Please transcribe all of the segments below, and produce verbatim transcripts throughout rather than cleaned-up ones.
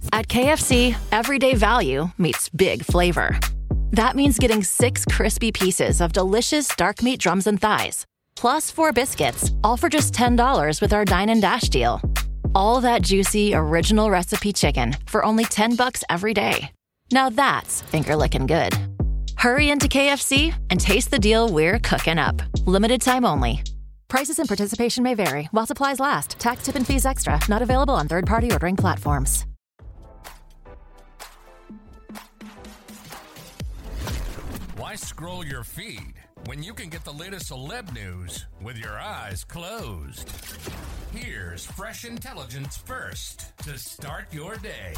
At K F C, everyday value meets big flavor. That means getting six crispy pieces of delicious dark meat drums and thighs, plus four biscuits, all for just ten dollars with our Dine and Dash deal. All that juicy, original recipe chicken for only ten bucks every day. Now that's finger-licking good. Hurry into K F C and taste the deal we're cooking up. Limited time only. Prices and participation may vary while supplies last. Tax, tip, and fees extra. Not available on third-party ordering platforms. Why scroll your feed when you can get the latest celeb news with your eyes closed? Here's fresh intelligence first to start your day.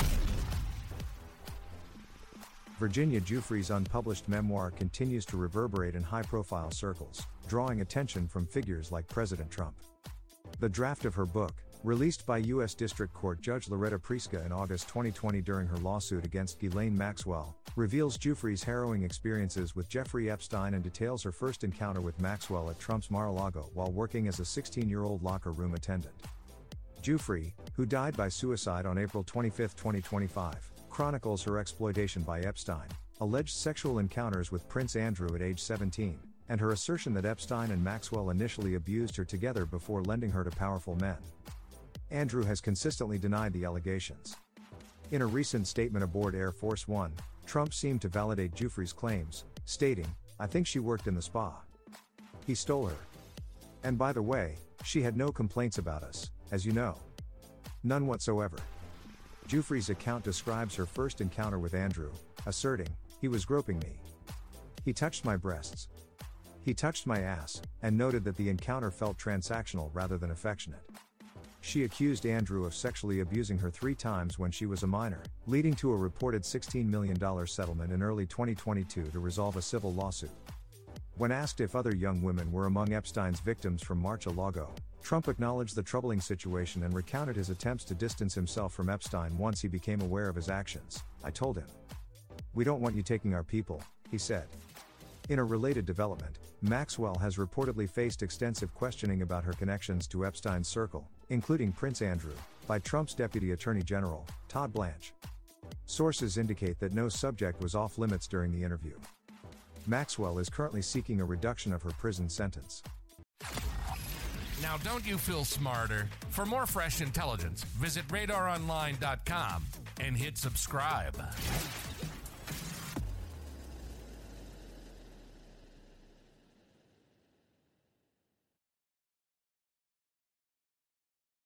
Virginia Giuffre's unpublished memoir continues to reverberate in high-profile circles, drawing attention from figures like President Trump. The draft of her book, released by U S District Court Judge Loretta Priska in August twenty twenty during her lawsuit against Ghislaine Maxwell, reveals Giuffre's harrowing experiences with Jeffrey Epstein and details her first encounter with Maxwell at Trump's Mar-a-Lago while working as a sixteen-year-old locker room attendant. Giuffre, who died by suicide on April twenty-fifth, twenty twenty-five, chronicles her exploitation by Epstein, alleged sexual encounters with Prince Andrew at age seventeen, and her assertion that Epstein and Maxwell initially abused her together before lending her to powerful men. Andrew has consistently denied the allegations. In a recent statement aboard Air Force One, Trump seemed to validate Giuffre's claims, stating, "I think she worked in the spa. He stole her. And by the way, she had no complaints about us, as you know. None whatsoever." Giuffre's account describes her first encounter with Andrew, asserting, "He was groping me. He touched my breasts. He touched my ass," and noted that the encounter felt transactional rather than affectionate. She accused Andrew of sexually abusing her three times when she was a minor, leading to a reported sixteen million dollars settlement in early twenty twenty-two to resolve a civil lawsuit. When asked if other young women were among Epstein's victims from Mar-a-Lago, Trump acknowledged the troubling situation and recounted his attempts to distance himself from Epstein once he became aware of his actions. "I told him, 'We don't want you taking our people,'" he said. In a related development, Maxwell has reportedly faced extensive questioning about her connections to Epstein's circle, including Prince Andrew, by Trump's Deputy Attorney General, Todd Blanche. Sources indicate that no subject was off limits during the interview. Maxwell is currently seeking a reduction of her prison sentence. Now, don't you feel smarter? For more fresh intelligence, visit radar online dot com and hit subscribe.